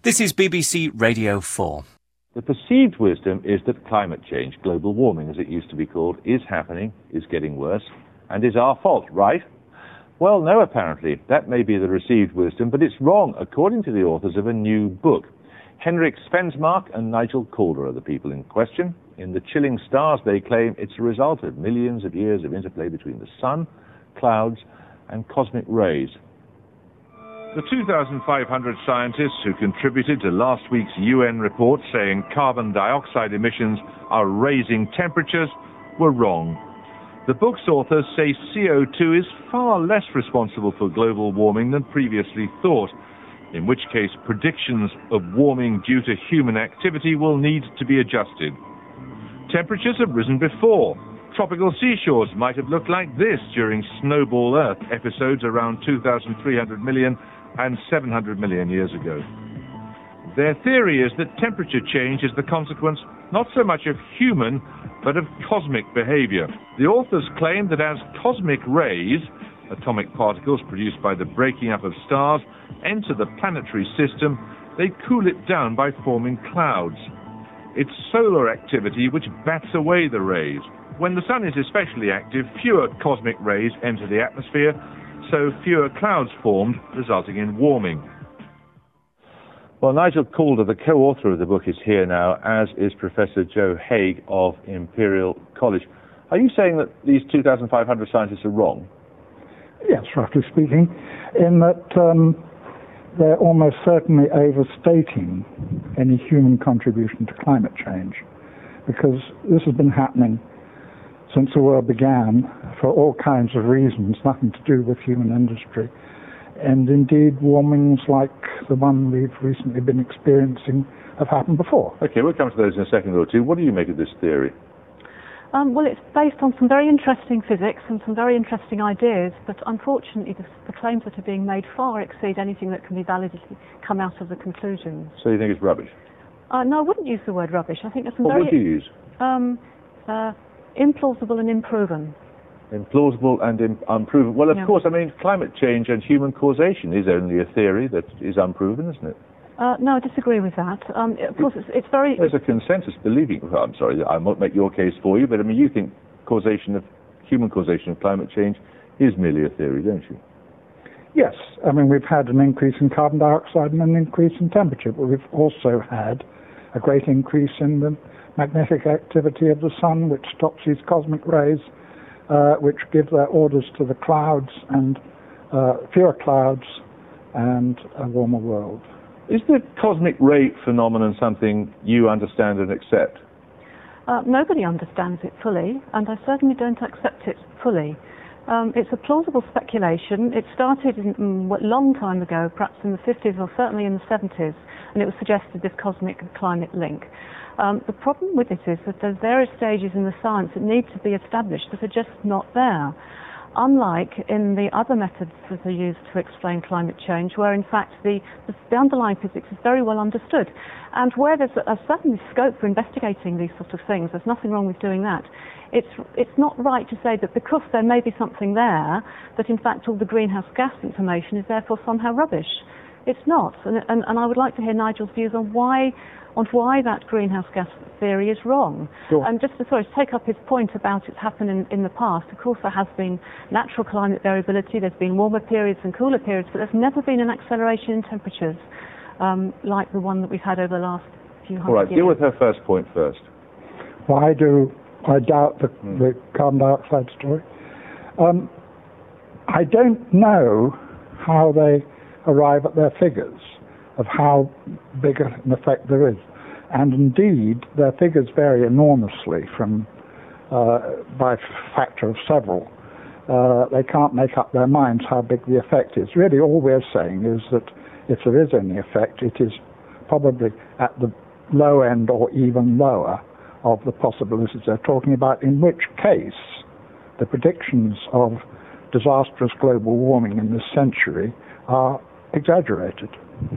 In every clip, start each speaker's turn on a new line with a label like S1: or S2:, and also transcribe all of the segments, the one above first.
S1: This is BBC Radio 4.
S2: The perceived wisdom is that climate change, global warming as it used to be called, is happening, is getting worse, and is our fault, right? Well, no, apparently. That may be the received wisdom, but it's wrong, according to the authors of a new book. Henrik Svensmark and Nigel Calder are the people in question. In The Chilling Stars, they claim it's a result of millions of years of interplay between the sun, clouds, and cosmic rays. The 2,500 scientists who contributed to last week's UN report saying carbon dioxide emissions are raising temperatures were wrong. The book's authors say CO2 is far less responsible for global warming than previously thought, in which case predictions of warming due to human activity will need to be adjusted. Temperatures have risen before. Tropical seashores might have looked like this during Snowball Earth episodes around 2,300 million and 700 million years ago. Their theory is that temperature change is the consequence not so much of human, but of cosmic behavior. The authors claim that as cosmic rays, atomic particles produced by the breaking up of stars, enter the planetary system, they cool it down by forming clouds. It's solar activity which bats away the rays. When the sun is especially active, fewer cosmic rays enter the atmosphere, so fewer clouds formed, resulting in warming. Well, Nigel Calder, the co-author of the book, is here now, as is Professor Joe Haigh of Imperial College. Are you saying that these 2,500 scientists are wrong?
S3: Yes, roughly speaking, in that they're almost certainly overstating any human contribution to climate change, because this has been happening since the world began for all kinds of reasons, nothing to do with human industry. And indeed, warmings like the one we've recently been experiencing have happened before.
S2: Okay, we'll come to those in a second or two. What do you make of this theory?
S4: Well, it's based on some very interesting physics and some very interesting ideas, but unfortunately the claims that are being made far exceed anything that can be validly come out of the conclusions.
S2: So you think it's rubbish?
S4: No, I wouldn't use the word rubbish. I think there's some
S2: what would you use?
S4: Implausible and improven.
S2: Implausible and unproven. Well, of course, I mean, climate change and human causation is only a theory that is unproven, isn't it?
S4: No, I disagree with that. Of course, it's very...
S2: There's a consensus believing... Well, I'm sorry, I won't make your case for you, but I mean, you think human causation of climate change is merely a theory, don't you?
S3: Yes. I mean, we've had an increase in carbon dioxide and an increase in temperature, but we've also had a great increase in the magnetic activity of the sun, which stops these cosmic rays, which give their orders to the clouds, and fewer clouds and a warmer world.
S2: Is the cosmic ray phenomenon something you understand and accept?
S4: Nobody understands it fully, and I certainly don't accept it fully. It's a plausible speculation. It started a long time ago, perhaps in the 50s or certainly in the 70s, and it was suggested this cosmic and climate link. The problem with it is that there's various stages in the science that need to be established that are just not there. Unlike in the other methods that are used to explain climate change, where in fact the underlying physics is very well understood, and where there's a certain scope for investigating these sorts of things. There's nothing wrong with doing that. It's not right to say that because there may be something there, that in fact all the greenhouse gas information is therefore somehow rubbish. It's not, and I would like to hear Nigel's views on why that greenhouse gas theory is wrong.
S3: Sure.
S4: And just to take up his point about it's happened in the past, of course there has been natural climate variability, there's been warmer periods and cooler periods, but there's never been an acceleration in temperatures like the one that we've had over the last few hundred years.
S2: All right, deal with her first point first.
S3: Why do I doubt the carbon dioxide story? I don't know how they arrive at their figures of how big an effect there is. And indeed, their figures vary enormously from by a factor of several. They can't make up their minds how big the effect is. Really, all we're saying is that if there is any effect, it is probably at the low end or even lower of the possibilities they're talking about, in which case the predictions of disastrous global warming in this century are exaggerated.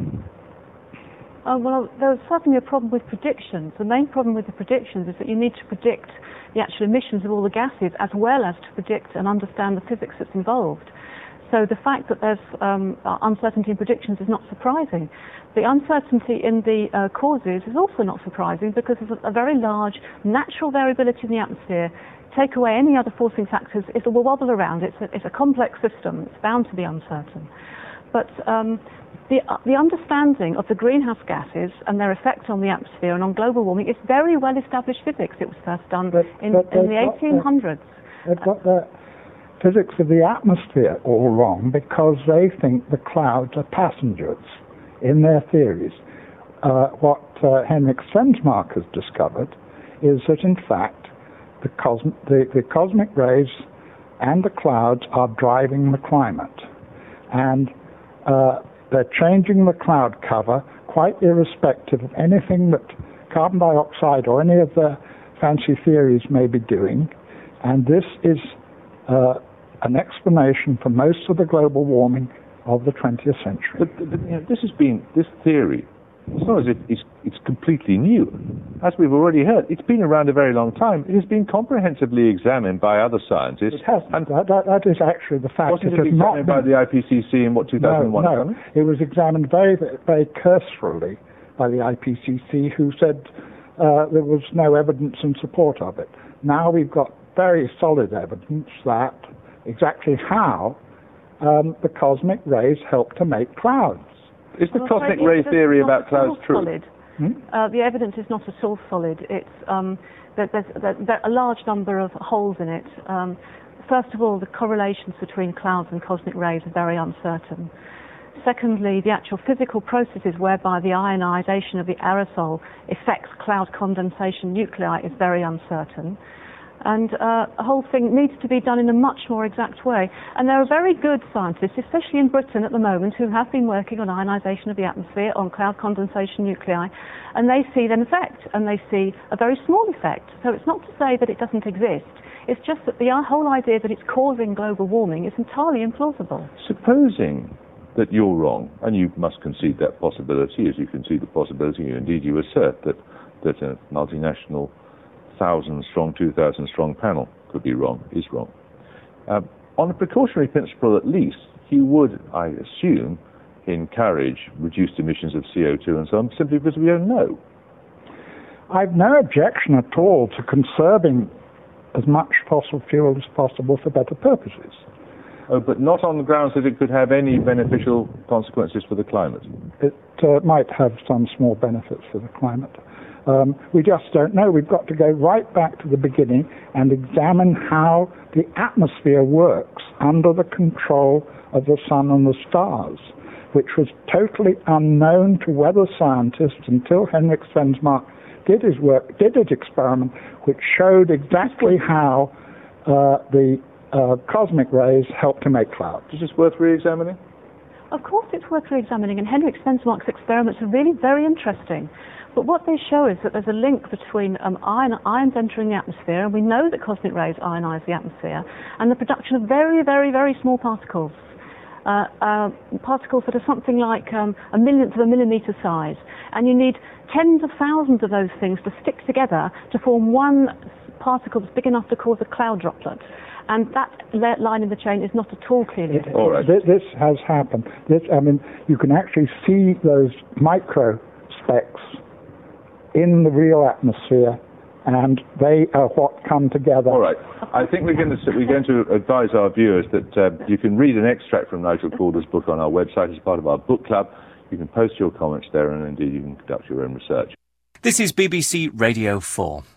S4: Well, there's certainly a problem with predictions. The main problem with the predictions is that you need to predict the actual emissions of all the gases as well as to predict and understand the physics that's involved. So the fact that there's uncertainty in predictions is not surprising. The uncertainty in the causes is also not surprising because there's a very large natural variability in the atmosphere. Take away any other forcing factors, it will wobble around. It's a complex system. It's bound to be uncertain. But the understanding of the greenhouse gases and their effect on the atmosphere and on global warming is very well established physics. It was first done in the 1800s.
S3: They've got the physics of the atmosphere all wrong because they think the clouds are passengers in their theories. What Henrik Svensmark has discovered is that in fact the cosmic rays and the clouds are driving the climate, and they're changing the cloud cover quite irrespective of anything that carbon dioxide or any of the fancy theories may be doing, and this is an explanation for most of the global warming of the 20th century.
S2: But this theory, it's not as if it's completely new. As we've already heard, it's been around a very long time. It has been comprehensively examined by other scientists.
S3: It has. That is actually the fact.
S2: Wasn't it examined by the IPCC in 2001?
S3: No. It was examined very, very cursorily by the IPCC, who said there was no evidence in support of it. Now we've got very solid evidence that exactly how the cosmic rays help to make clouds.
S2: Is the cosmic ray theory about clouds true?
S4: The evidence is not at all solid. It's there's a large number of holes in it. First of all, the correlations between clouds and cosmic rays are very uncertain. Secondly, the actual physical processes whereby the ionization of the aerosol affects cloud condensation nuclei is very uncertain. And the whole thing needs to be done in a much more exact way. And there are very good scientists, especially in Britain at the moment, who have been working on ionization of the atmosphere, on cloud condensation nuclei, and they see an effect, and they see a very small effect. So it's not to say that it doesn't exist. It's just that the whole idea that it's causing global warming is entirely implausible.
S2: Supposing that you're wrong, and you must concede that possibility, as you concede the possibility, indeed you assert that a multinational 1,000-strong, 2,000-strong panel could be wrong, is wrong. On a precautionary principle at least, you would, I assume, encourage reduced emissions of CO2 and so on, simply because we don't know.
S3: I've no objection at all to conserving as much fossil fuel as possible for better purposes.
S2: Oh, but not on the grounds that it could have any beneficial consequences for the climate.
S3: It might have some small benefits for the climate. We just don't know. We've got to go right back to the beginning and examine how the atmosphere works under the control of the sun and the stars, which was totally unknown to weather scientists until Henrik Svensmark did his experiment, which showed exactly how the cosmic rays help to make clouds.
S2: Is this worth re-examining?
S4: Of course it's worth re-examining, and Henrik Svensmark's experiments are really very interesting. But what they show is that there's a link between ions entering the atmosphere, and we know that cosmic rays ionize the atmosphere, and the production of very, very, very small particles. Particles that are something like a millionth of a millimeter size. And you need tens of thousands of those things to stick together to form one particle that's big enough to cause a cloud droplet. And that line in the chain is not at all clearly visible.
S2: All right.
S3: This has happened. You can actually see those micro specks in the real atmosphere, and they are what come together.
S2: All right. I think we're going to advise our viewers that you can read an extract from Nigel Calder's book on our website as part of our book club. You can post your comments there, and indeed you can conduct your own research.
S1: This is BBC Radio 4.